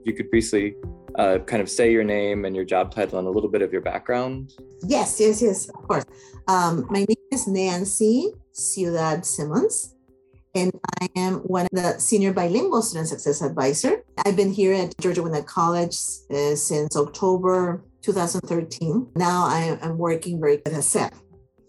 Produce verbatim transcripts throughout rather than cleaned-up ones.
you could briefly uh, kind of say your name and your job title and a little bit of your background. Yes, yes, yes, of course. Um, my name is Nancy Ciudad Simmons, and I am one of the Senior Bilingual Student Success Advisor. I've been here at Georgia Gwinnett College uh, since October two thousand thirteen. Now I am working very good at S E R.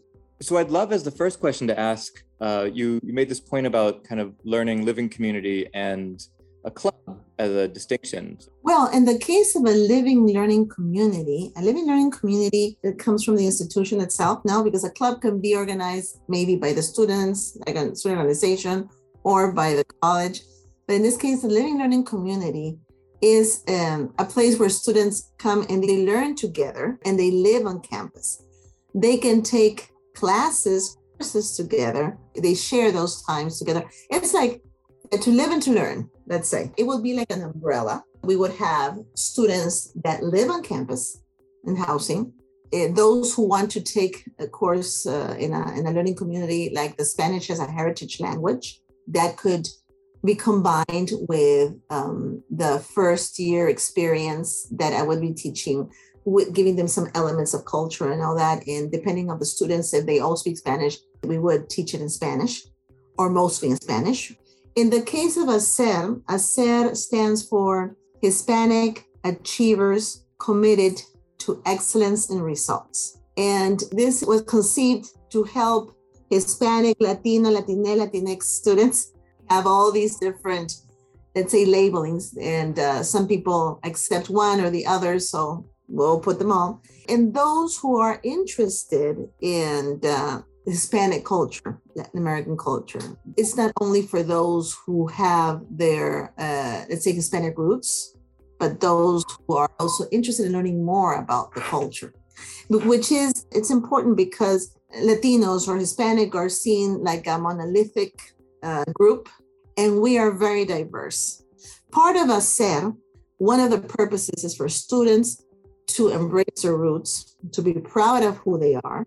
So I'd love as the first question to ask, uh, you, you made this point about kind of learning, living community, and a club as a distinction. Well, in the case of a living learning community, a living learning community, it comes from the institution itself now, because a club can be organized maybe by the students, like a student organization, or by the college. But in this case, the living learning community is um, a place where students come and they learn together and they live on campus. They can take classes, courses together. They share those times together. It's like to live and to learn, let's say. It would be like an umbrella. We would have students that live on campus in housing. Uh, those who want to take a course uh, in, a, in a learning community, like the Spanish as a heritage language, that could be combined with um, the first year experience that I would be teaching, with giving them some elements of culture and all that. And depending on the students, if they all speak Spanish, we would teach it in Spanish or mostly in Spanish. In the case of A S E R, A S E R stands for Hispanic Achievers Committed to Excellence in Results. And this was conceived to help Hispanic, Latino, Latina, Latinx students have all these different, let's say, labelings. And uh, some people accept one or the other, so we'll put them all. And those who are interested in uh, Hispanic culture, Latin American culture, it's not only for those who have their, uh, let's say, Hispanic roots, but those who are also interested in learning more about the culture, which is, it's important because Latinos or Hispanic are seen like a monolithic uh, group, and we are very diverse. Part of A S E R, one of the purposes is for students to embrace their roots, to be proud of who they are,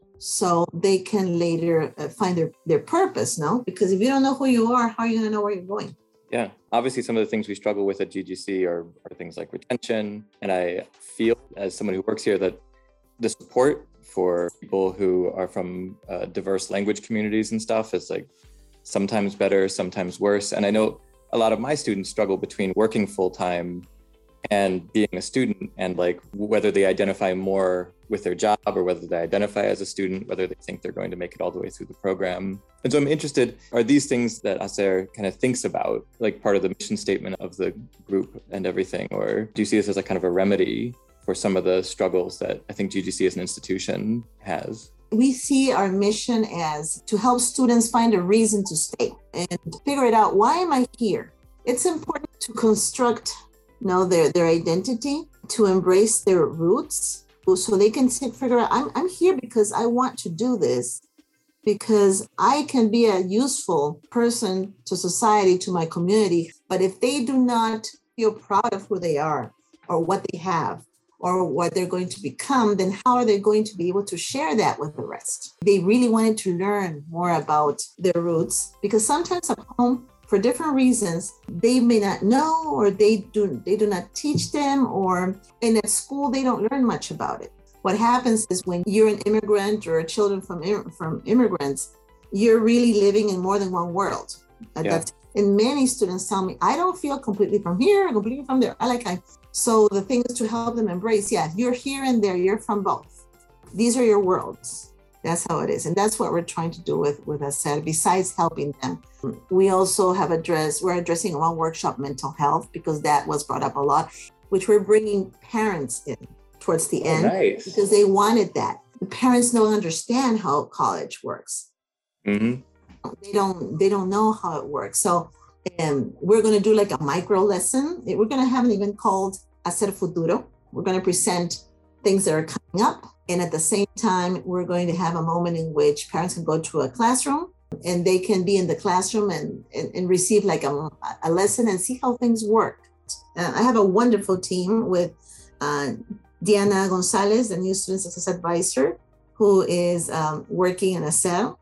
so they can later uh, find their, their purpose, no? Because if you don't know who you are, how are you gonna know where you're going? Yeah, obviously some of the things we struggle with at G G C are, are things like retention. And I feel as someone who works here that the support for people who are from uh, diverse language communities and stuff is like sometimes better, sometimes worse. And I know a lot of my students struggle between working full-time and being a student, and like whether they identify more with their job or whether they identify as a student, whether they think they're going to make it all the way through the program. And so I'm interested, are these things that A S E R kind of thinks about, like part of the mission statement of the group and everything? Or do you see this as a kind of a remedy for some of the struggles that I think G G C as an institution has? We see our mission as to help students find a reason to stay and figure it out. Why am I here? It's important to construct know their, their identity, to embrace their roots, so they can figure out, I'm, I'm here because I want to do this, because I can be a useful person to society, to my community. But if they do not feel proud of who they are or what they have or what they're going to become, then how are they going to be able to share that with the rest? They really wanted to learn more about their roots, because sometimes at home, for different reasons, they may not know, or they do they do not teach them, or in at school, they don't learn much about it. What happens is when you're an immigrant or children from, from immigrants, you're really living in more than one world. Yeah. That's, and many students tell me, I don't feel completely from here, completely from there. I like I. So the thing is to help them embrace, yeah, you're here and there, you're from both. These are your worlds. That's how it is. And that's what we're trying to do with, with A S E R, besides helping them. We also have addressed, we're addressing one workshop, mental health, because that was brought up a lot, which we're bringing parents in towards the end. Oh, nice. Because they wanted that. The parents don't understand how college works. Mm-hmm. They don't, they don't know how it works. So um, we're going to do like a micro lesson. We're going to have an event called Hacer Futuro. We're going to present things that are coming up. And at the same time, we're going to have a moment in which parents can go to a classroom and they can be in the classroom and, and, and receive like a, a lesson and see how things work. Uh, I have a wonderful team with uh, Diana Gonzalez, the new Student Success Advisor, who is um, working in A S E R.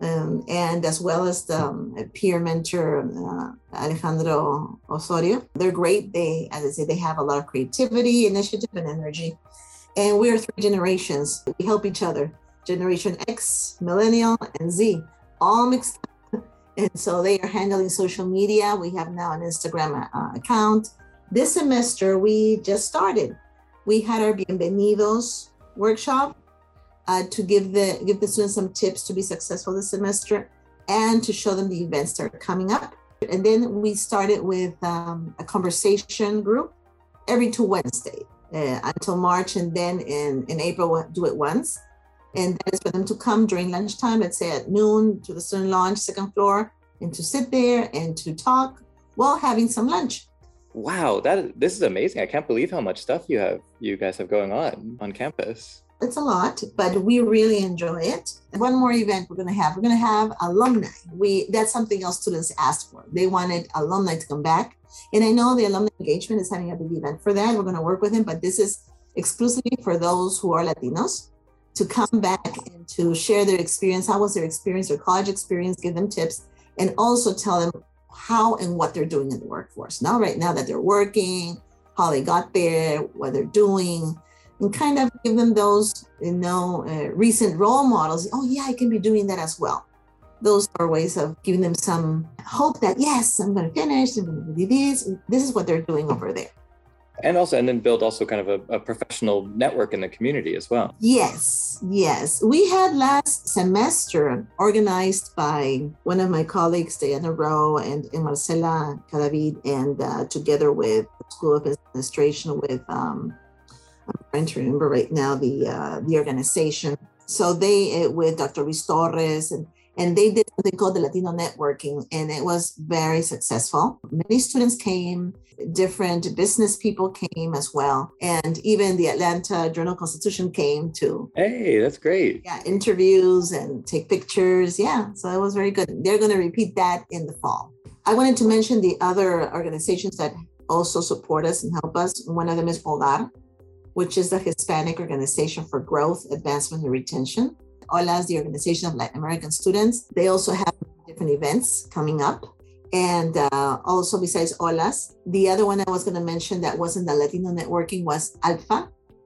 Um, and as well as the um, peer mentor, uh, Alejandro Osorio. They're great. They, as I say, they have a lot of creativity, initiative, and energy. And we are three generations. We help each other. Generation X, Millennial, and Z, all mixed up. And so they are handling social media. We have now an Instagram uh, account. This semester, we just started. We had our Bienvenidos workshop uh, to give the give the students some tips to be successful this semester and to show them the events that are coming up. And then we started with um, a conversation group every two Wednesdays uh, until March. And then in, in April, we'll do it once. And that is for them to come during lunchtime, let's say at noon, to the student lounge, second floor, and to sit there and to talk while having some lunch. Wow, that this is amazing. I can't believe how much stuff you have, you guys have going on on campus. It's a lot, but we really enjoy it. One more event we're going to have, we're going to have alumni. We That's something else students asked for. They wanted alumni to come back. And I know the alumni engagement is having a big event for that. We're going to work with them, but this is exclusively for those who are Latinos to come back and to share their experience. How was their experience, their college experience, give them tips, and also tell them how and what they're doing in the workforce. Now, right now that they're working, how they got there, what they're doing, and kind of give them those, you know, uh, recent role models. Oh yeah, I can be doing that as well. Those are ways of giving them some hope that, yes, I'm going to finish, I'm going to do this. This is what they're doing over there. And also, and then build also kind of a, a professional network in the community as well. Yes, yes. We had last semester organized by one of my colleagues, Diana Rowe and, and Marcela Cadavid, and uh, together with the School of Administration with, um, I'm trying to remember right now the uh, the organization. So they, uh, with Doctor Ruiz Torres, and, and they did something called the Latino Networking, and it was very successful. Many students came. Different business people came as well. And even the Atlanta Journal-Constitution came to. Hey, that's great. Yeah, interviews and take pictures. Yeah, so it was very good. They're going to repeat that in the fall. I wanted to mention the other organizations that also support us and help us. One of them is HOGAR, which is the Hispanic Organization for Growth, Advancement, and Retention. HOLA is the Organization of Latin American Students. They also have different events coming up. And uh, also besides OLAS, the other one I was going to mention that wasn't the Latino networking was ALFA.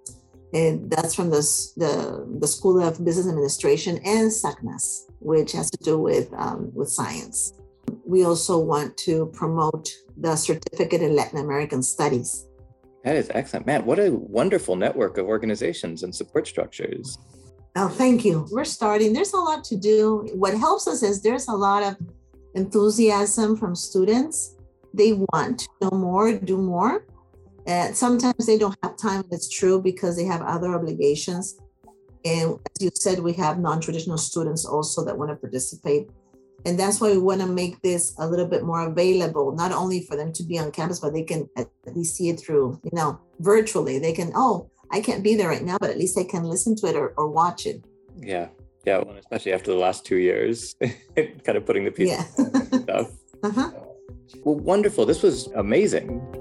And that's from the, the, the School of Business Administration, and SACNAS, which has to do with, um, with science. We also want to promote the Certificate in Latin American Studies. That is excellent. Man, what a wonderful network of organizations and support structures. Oh, thank you. We're starting. There's a lot to do. What helps us is there's a lot of enthusiasm from students. They want to know more, do more. And sometimes they don't have time, it's true, because they have other obligations. And as you said, we have non-traditional students also that want to participate. And that's why we want to make this a little bit more available, not only for them to be on campus, but they can at least see it through, you know, virtually. They can, oh, I can't be there right now, but at least I can listen to it or, or watch it. Yeah. Yeah, well, especially after the last two years, kind of putting the pieces yeah. stuff. Uh-huh. Well, wonderful. This was amazing.